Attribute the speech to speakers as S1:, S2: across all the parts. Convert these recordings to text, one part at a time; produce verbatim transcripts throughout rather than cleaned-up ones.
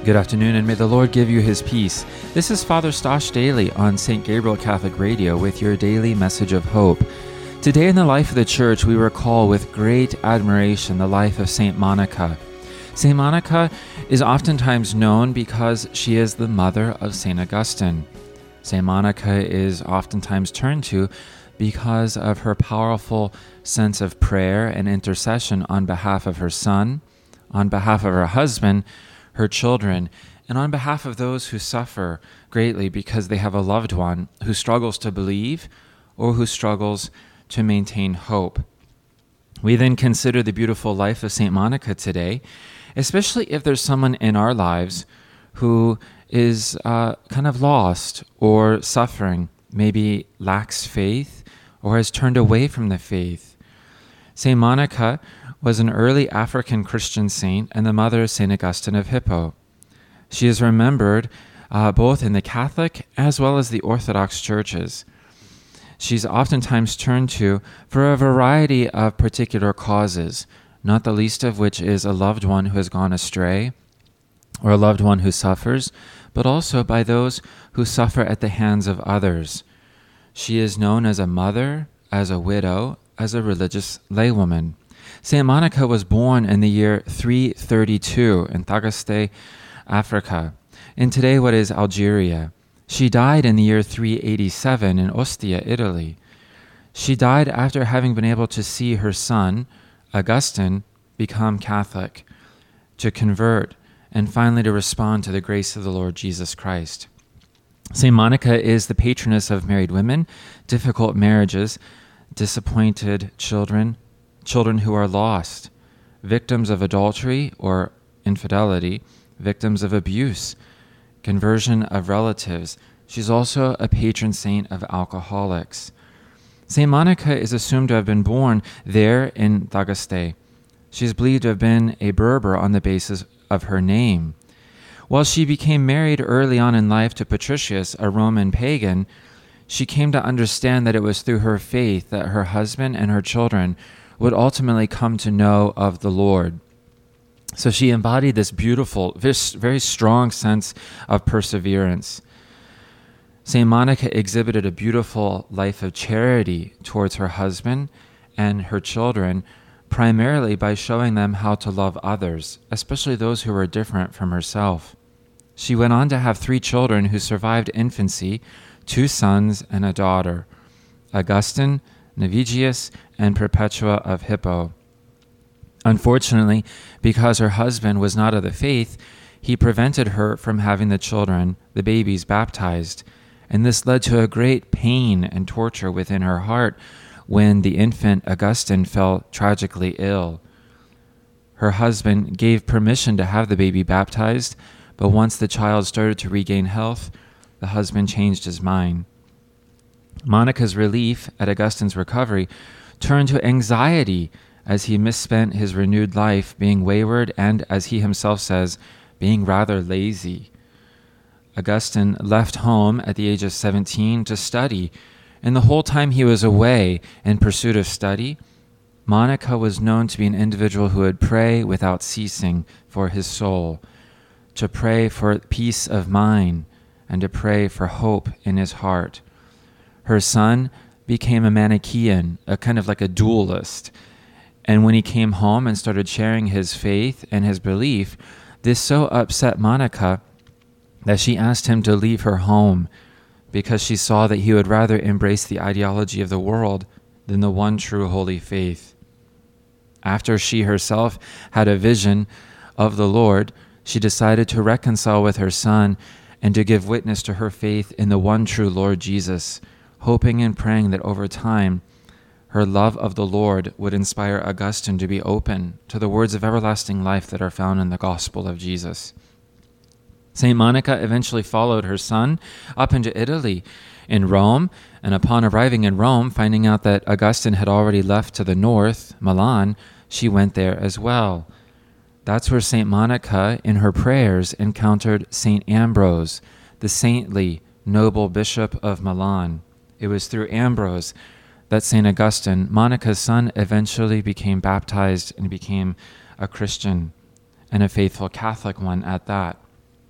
S1: Good afternoon, and may the Lord give you his peace. This is Father Stosh Daily on Saint Gabriel Catholic Radio with your daily message of hope. Today in the life of the Church, we recall with great admiration the life of Saint Monica. Saint Monica is oftentimes known because she is the mother of Saint Augustine. Saint Monica is oftentimes turned to because of her powerful sense of prayer and intercession on behalf of her son, on behalf of her husband, her children, and on behalf of those who suffer greatly because they have a loved one who struggles to believe or who struggles to maintain hope. We then consider the beautiful life of Saint Monica today, especially if there's someone in our lives who is uh, kind of lost or suffering, maybe lacks faith or has turned away from the faith. Saint Monica was an early African Christian saint and the mother of Saint Augustine of Hippo. She is remembered uh, both in the Catholic as well as the Orthodox churches. She's oftentimes turned to for a variety of particular causes, not the least of which is a loved one who has gone astray or a loved one who suffers, but also by those who suffer at the hands of others. She is known as a mother, as a widow, as a religious laywoman. Saint Monica was born in the year three thirty-two in Tagaste, Africa, in today what is Algeria. She died in the year three eighty-seven in Ostia, Italy. She died after having been able to see her son, Augustine, become Catholic, to convert, and finally to respond to the grace of the Lord Jesus Christ. Saint Monica is the patroness of married women, difficult marriages, disappointed children, children who are lost, victims of adultery or infidelity, victims of abuse, conversion of relatives. She's also a patron saint of alcoholics. Saint Monica is assumed to have been born there in Tagaste. She's believed to have been a Berber on the basis of her name. While she became married early on in life to Patricius, a Roman pagan, she came to understand that it was through her faith that her husband and her children would ultimately come to know of the Lord. So she embodied this beautiful, very strong sense of perseverance. Saint Monica exhibited a beautiful life of charity towards her husband and her children, primarily by showing them how to love others, especially those who were different from herself. She went on to have three children who survived infancy, two sons and a daughter, Augustine, Navigius, and Perpetua of Hippo. Unfortunately, because her husband was not of the faith, he prevented her from having the children, the babies, baptized, and this led to a great pain and torture within her heart when the infant Augustine fell tragically ill. Her husband gave permission to have the baby baptized, but once the child started to regain health, the husband changed his mind. Monica's relief at Augustine's recovery turned to anxiety as he misspent his renewed life being wayward and, as he himself says, being rather lazy. Augustine left home at the age of seventeen to study, and the whole time he was away in pursuit of study, Monica was known to be an individual who would pray without ceasing for his soul, to pray for peace of mind, and to pray for hope in his heart. Her son became a Manichaean, a kind of like a dualist. And when he came home and started sharing his faith and his belief, this so upset Monica that she asked him to leave her home because she saw that he would rather embrace the ideology of the world than the one true holy faith. After she herself had a vision of the Lord, she decided to reconcile with her son and to give witness to her faith in the one true Lord Jesus, hoping and praying that over time, her love of the Lord would inspire Augustine to be open to the words of everlasting life that are found in the gospel of Jesus. Saint Monica eventually followed her son up into Italy, in Rome, and upon arriving in Rome, finding out that Augustine had already left to the north, Milan, she went there as well. That's where Saint Monica, in her prayers, encountered Saint Ambrose, the saintly, noble bishop of Milan. It was through Ambrose that Saint Augustine, Monica's son, eventually became baptized and became a Christian, and a faithful Catholic one at that.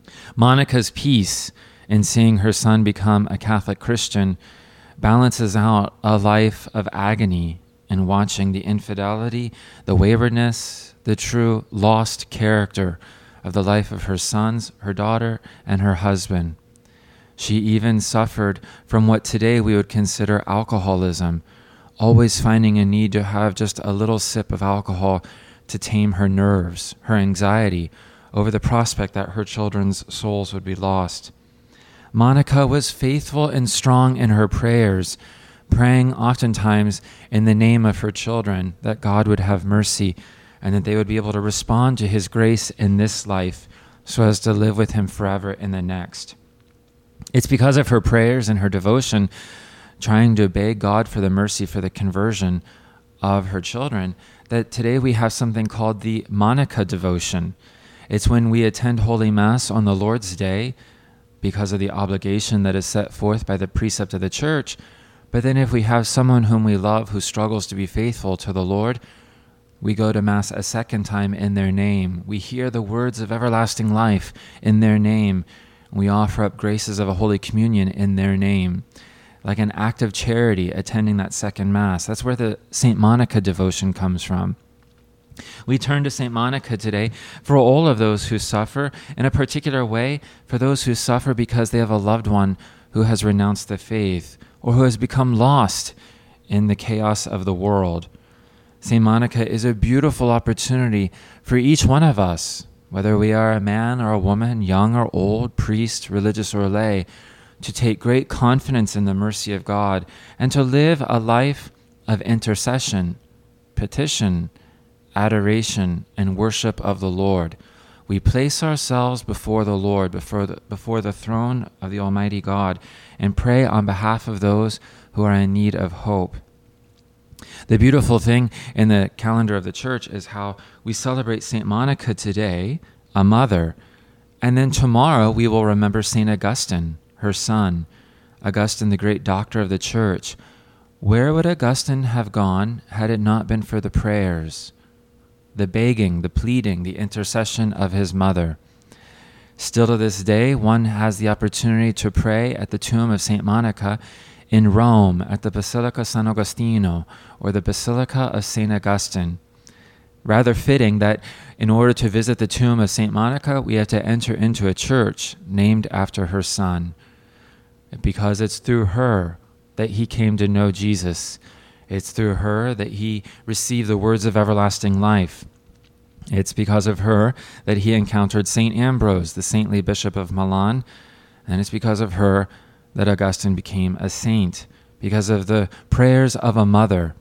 S1: Monica's peace in seeing her son become a Catholic Christian balances out a life of agony in watching the infidelity, the waywardness, the true lost character of the life of her sons, her daughter, and her husband. She even suffered from what today we would consider alcoholism, always finding a need to have just a little sip of alcohol to tame her nerves, her anxiety over the prospect that her children's souls would be lost. Monica was faithful and strong in her prayers, praying oftentimes in the name of her children that God would have mercy and that they would be able to respond to his grace in this life so as to live with him forever in the next. It's because of her prayers and her devotion, trying to beg God for the mercy for the conversion of her children, that today we have something called the Monica devotion. It's when we attend Holy Mass on the Lord's Day because of the obligation that is set forth by the precept of the Church. But then if we have someone whom we love who struggles to be faithful to the Lord, we go to Mass a second time in their name. We hear the words of everlasting life in their name. We offer up graces of a Holy Communion in their name, like an act of charity attending that second Mass. That's where the Saint Monica devotion comes from. We turn to Saint Monica today for all of those who suffer, in a particular way for those who suffer because they have a loved one who has renounced the faith or who has become lost in the chaos of the world. Saint Monica is a beautiful opportunity for each one of us, whether we are a man or a woman, young or old, priest, religious or lay, to take great confidence in the mercy of God and to live a life of intercession, petition, adoration, and worship of the Lord. We place ourselves before the Lord, before the, before the throne of the Almighty God, and pray on behalf of those who are in need of hope. The beautiful thing in the calendar of the Church is how we celebrate Saint Monica today, a mother, and then tomorrow we will remember Saint Augustine, her son, Augustine, the great doctor of the Church. Where would Augustine have gone had it not been for the prayers, the begging, the pleading, the intercession of his mother? Still to this day, one has the opportunity to pray at the tomb of Saint Monica in Rome at the Basilica San Agostino, or the Basilica of Saint Augustine. Rather fitting that in order to visit the tomb of Saint Monica, we have to enter into a church named after her son, because it's through her that he came to know Jesus. It's through her that he received the words of everlasting life. It's because of her that he encountered Saint Ambrose, the saintly bishop of Milan, and it's because of her that Augustine became a saint, because of the prayers of a mother.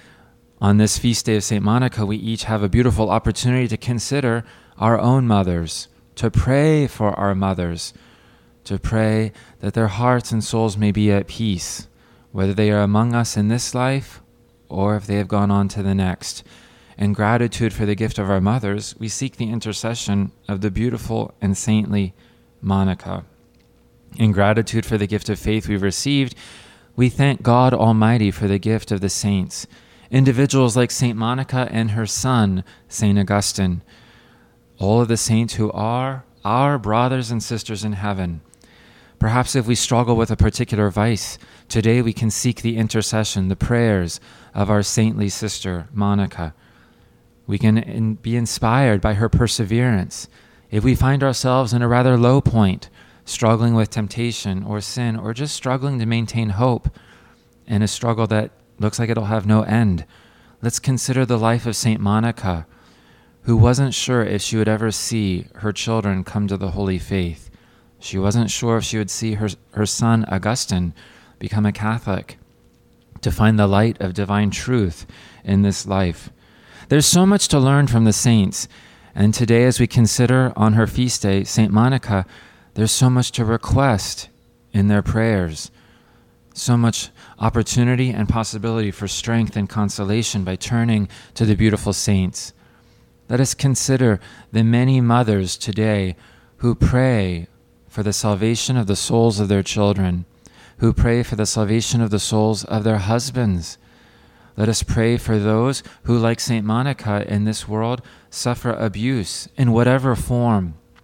S1: On this feast day of Saint Monica, we each have a beautiful opportunity to consider our own mothers, to pray for our mothers, to pray that their hearts and souls may be at peace, whether they are among us in this life or if they have gone on to the next. In gratitude for the gift of our mothers, we seek the intercession of the beautiful and saintly Monica. In gratitude for the gift of faith we've received, we thank God Almighty for the gift of the saints, individuals like Saint Monica and her son, Saint Augustine, all of the saints who are our brothers and sisters in heaven. Perhaps if we struggle with a particular vice, today we can seek the intercession, the prayers of our saintly sister, Monica. We can in, be inspired by her perseverance. If we find ourselves in a rather low point, struggling with temptation or sin, or just struggling to maintain hope in a struggle that looks like it'll have no end, let's consider the life of Saint Monica, who wasn't sure if she would ever see her children come to the holy faith. She wasn't sure if she would see her, her son Augustine become a Catholic, to find the light of divine truth in this life. There's so much to learn from the saints, and today as we consider on her feast day, Saint Monica, there's so much to request in their prayers, so much opportunity and possibility for strength and consolation by turning to the beautiful saints. Let us consider the many mothers today who pray for the salvation of the souls of their children, who pray for the salvation of the souls of their husbands. Let us pray for those who, like Saint Monica in this world, suffer abuse in whatever form,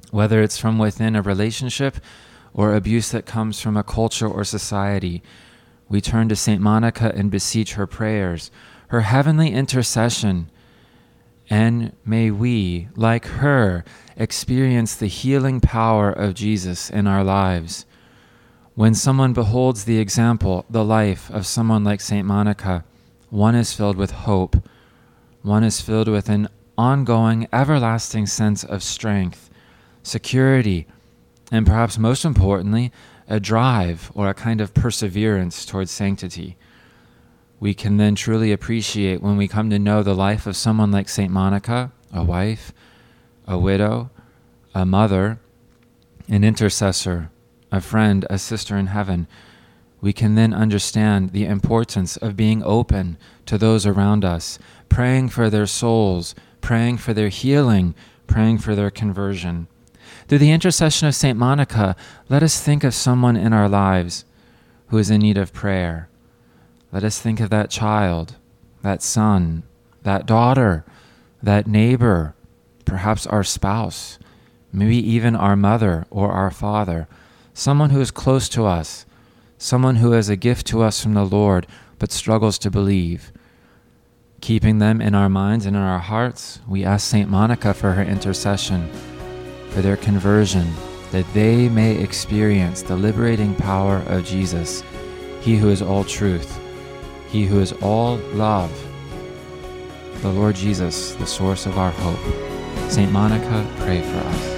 S1: whether it's from within a relationship or abuse that comes from a culture or society. We turn to Saint Monica and beseech her prayers, her heavenly intercession, and may we, like her, experience the healing power of Jesus in our lives. When someone beholds the example, the life of someone like Saint Monica, one is filled with hope. One is filled with an ongoing, everlasting sense of strength, security, and perhaps most importantly, a drive or a kind of perseverance towards sanctity. We can then truly appreciate when we come to know the life of someone like Saint Monica, a wife, a widow, a mother, an intercessor, a friend, a sister in heaven. We can then understand the importance of being open to those around us, praying for their souls, praying for their healing, praying for their conversion. Through the intercession of Saint Monica, let us think of someone in our lives who is in need of prayer. Let us think of that child, that son, that daughter, that neighbor, perhaps our spouse, maybe even our mother or our father, someone who is close to us, someone who is a gift to us from the Lord but struggles to believe. Keeping them in our minds and in our hearts, we ask Saint Monica for her intercession, for their conversion, that they may experience the liberating power of Jesus, He who is all truth, He who is all love, the Lord Jesus, the source of our hope. Saint Monica, pray for us.